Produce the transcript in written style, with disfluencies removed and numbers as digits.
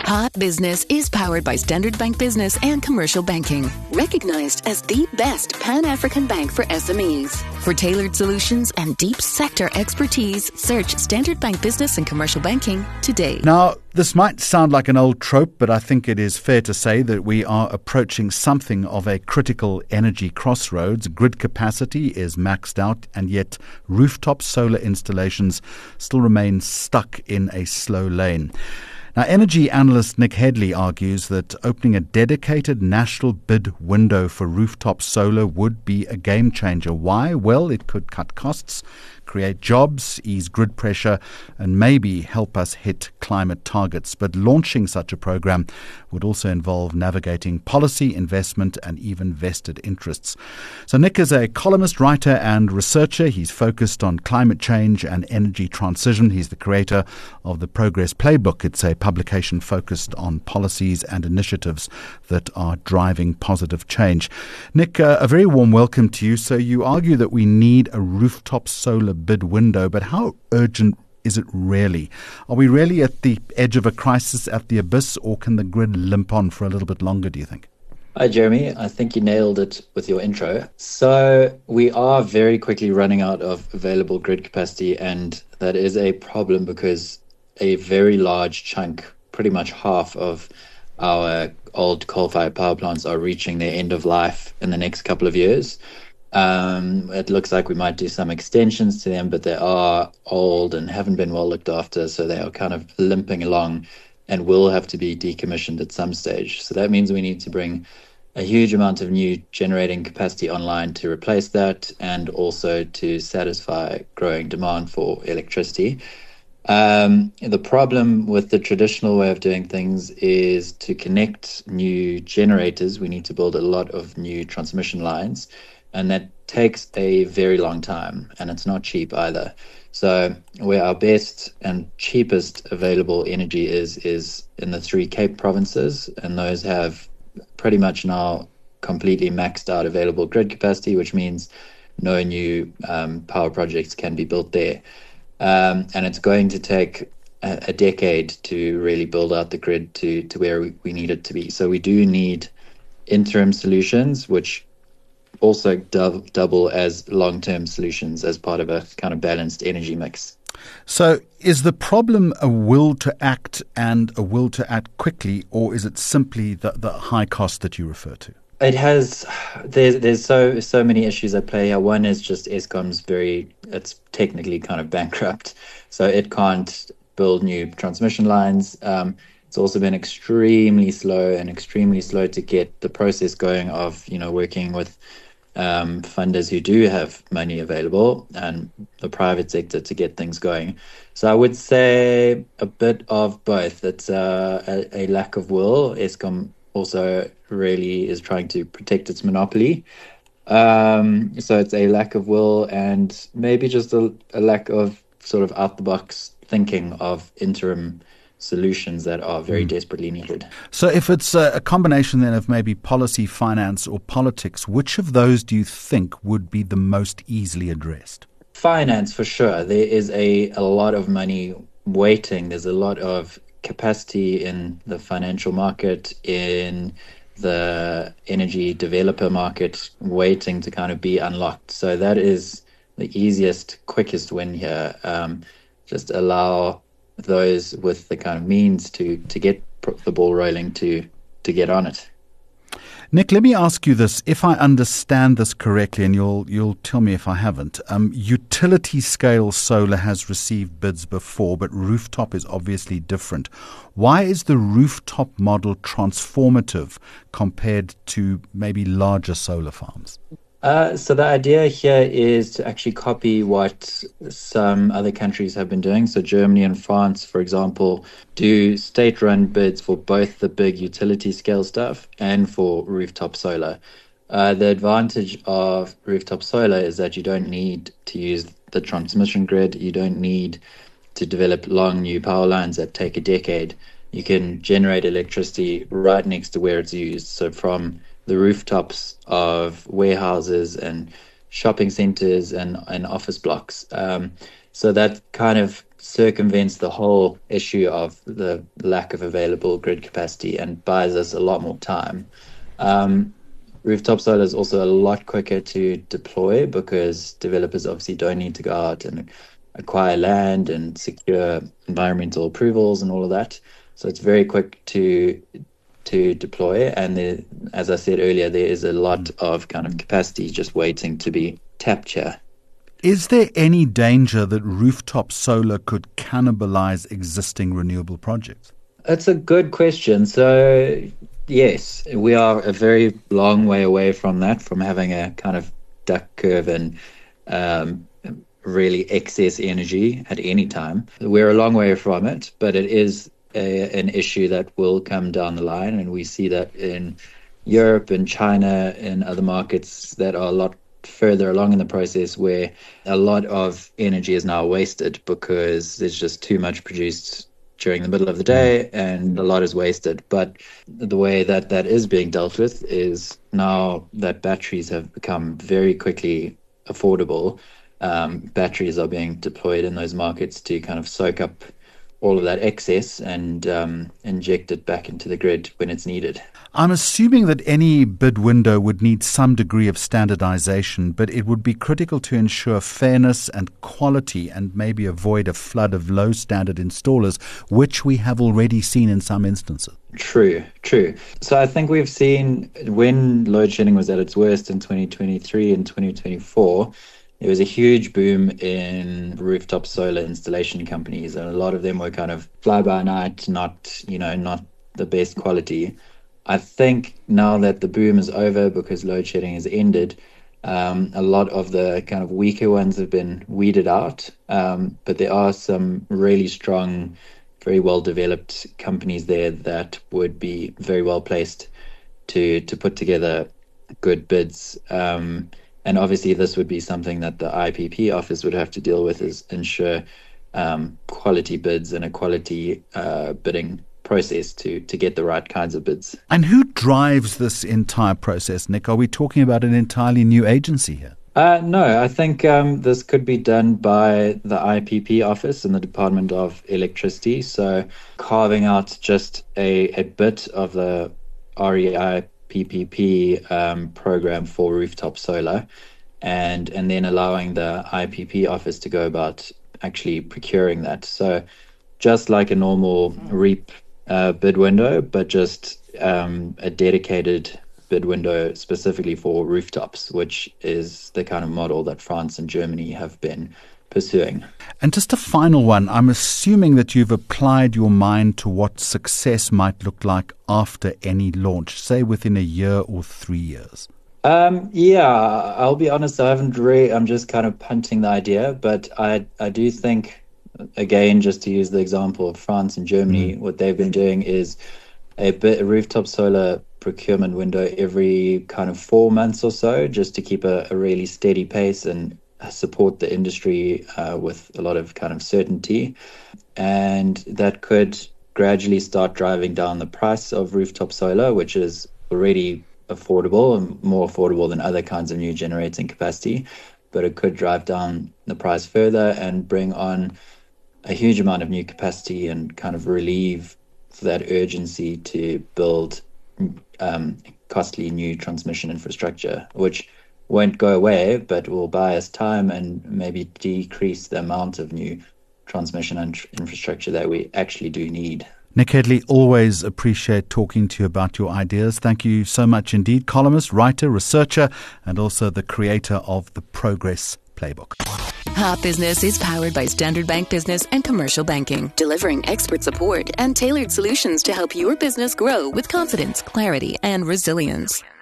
Hot Business is powered by Standard Bank Business and Commercial Banking, recognized as the best Pan-African bank for SMEs. For tailored solutions and deep sector expertise, search Standard Bank Business and Commercial Banking today. Now, this might sound like an old trope, but I think it is fair to say that we are approaching something of a critical energy crossroads. Grid capacity is maxed out, and yet rooftop solar installations still remain stuck in a slow lane. Now, energy analyst Nick Headley argues that opening a dedicated national bid window for rooftop solar would be a game changer. Why? Well, it could cut costs, create jobs, ease grid pressure, and maybe help us hit climate targets. But launching such a program would also involve navigating policy, investment, and even vested interests. So Nick is a columnist, writer, and researcher. He's focused on climate change and energy transition. He's the creator of the Progress Playbook. It's a publication focused on policies and initiatives that are driving positive change. Nick, a very warm welcome to you. So you argue that we need a rooftop solar bid window, but how urgent is it really? Are we really at the edge of a crisis, at the abyss, or can the grid limp on for a little bit longer, do you think? Hi, Jeremy. I think you nailed it with your intro. So we are very quickly running out of available grid capacity, and that is a problem because a very large chunk, pretty much half of our old coal-fired power plants are reaching their end of life in the next couple of years. It looks like we might do some extensions to them, but they are old and haven't been well looked after, so they are kind of limping along and will have to be decommissioned at some stage. So that means we need to bring a huge amount of new generating capacity online to replace that and also to satisfy growing demand for electricity. The problem with the traditional way of doing things is to connect new generators. We need to build a lot of new transmission lines, and that takes a very long time, and it's not cheap either. So where our best and cheapest available energy is in the 3 Cape provinces, and those have pretty much now completely maxed out available grid capacity, which means no new power projects can be built there. And it's going to take a decade to really build out the grid to where we need it to be. So we do need interim solutions, which also double as long-term solutions as part of a kind of balanced energy mix. So is the problem a will to act and a will to act quickly, or is it simply the high cost that you refer to? It has, there's so many issues at play here. One is just Eskom's it's technically kind of bankrupt, so it can't build new transmission lines. It's also been extremely slow to get the process going of, working with funders who do have money available and the private sector to get things going. So I would say a bit of both. It's a lack of will. Eskom also really is trying to protect its monopoly. So it's a lack of will and maybe just a lack of sort of out-the-box thinking of interim solutions that are very desperately needed. So if it's a combination then of maybe policy, finance or politics, which of those do you think would be the most easily addressed? Finance, for sure. There is a lot of money waiting. There's a lot of capacity in the financial market, in the energy developer market, waiting to kind of be unlocked. So that is the easiest, quickest win here. Just allow those with the kind of means to get the ball rolling to get on it. Nick, let me ask you this. If I understand this correctly, and you'll tell me if I haven't, utility scale solar has received bids before, but rooftop is obviously different. Why is the rooftop model transformative compared to maybe larger solar farms? So the idea here is to actually copy what some other countries have been doing. So Germany and France, for example, do state-run bids for both the big utility scale stuff and for rooftop solar. The advantage of rooftop solar is that you don't need to use the transmission grid. You don't need to develop long new power lines that take a decade. You can generate electricity right next to where it's used. So from the rooftops of warehouses and shopping centers and office blocks. So that kind of circumvents the whole issue of the lack of available grid capacity and buys us a lot more time. Rooftop solar is also a lot quicker to deploy because developers obviously don't need to go out and acquire land and secure environmental approvals and all of that. So it's very quick to deploy. And as I said earlier, there is a lot of kind of capacity just waiting to be tapped here. Is there any danger that rooftop solar could cannibalize existing renewable projects? That's a good question. So, yes, we are a very long way away from that, from having a kind of duck curve and really excess energy at any time. We're a long way from it, but it is an issue that will come down the line, and we see that in Europe and China and other markets that are a lot further along in the process, where a lot of energy is now wasted because there's just too much produced during the middle of the day and a lot is wasted. But the way that is being dealt with is now that batteries have become very quickly affordable. Batteries are being deployed in those markets to kind of soak up all of that excess and inject it back into the grid when it's needed. I'm assuming that any bid window would need some degree of standardization, but it would be critical to ensure fairness and quality and maybe avoid a flood of low standard installers, which we have already seen in some instances. True. So I think we've seen when load shedding was at its worst in 2023 and 2024, there was a huge boom in rooftop solar installation companies, and a lot of them were kind of fly-by-night, not the best quality. I think now that the boom is over because load shedding has ended, a lot of the kind of weaker ones have been weeded out, but there are some really strong, very well-developed companies there that would be very well placed to put together good bids. And obviously this would be something that the IPP office would have to deal with, is ensure quality bids and a quality bidding process to get the right kinds of bids. And who drives this entire process, Nick? Are we talking about an entirely new agency here? No, I think this could be done by the IPP office and the Department of Electricity. So carving out just a bit of the REI PPP program for rooftop solar, and then allowing the IPP office to go about actually procuring that. So just like a normal REAP bid window, but just a dedicated bid window specifically for rooftops, which is the kind of model that France and Germany have been pursuing. And just a final one, I'm assuming that you've applied your mind to what success might look like after any launch, say within a year or 3 years. Yeah, I'll be honest, I'm just kind of punting the idea, but I do think, again, just to use the example of France and Germany, what they've been doing is a rooftop solar procurement window every kind of 4 months or so, just to keep a really steady pace and support the industry with a lot of kind of certainty. And that could gradually start driving down the price of rooftop solar, which is already affordable and more affordable than other kinds of new generating capacity. But it could drive down the price further and bring on a huge amount of new capacity and kind of relieve that urgency to build costly new transmission infrastructure, which won't go away, but will buy us time and maybe decrease the amount of new transmission infrastructure that we actually do need. Nick Headley, always appreciate talking to you about your ideas. Thank you so much indeed. Columnist, writer, researcher, and also the creator of the Progress Playbook. Hot Business is powered by Standard Bank Business and Commercial Banking, delivering expert support and tailored solutions to help your business grow with confidence, clarity, and resilience.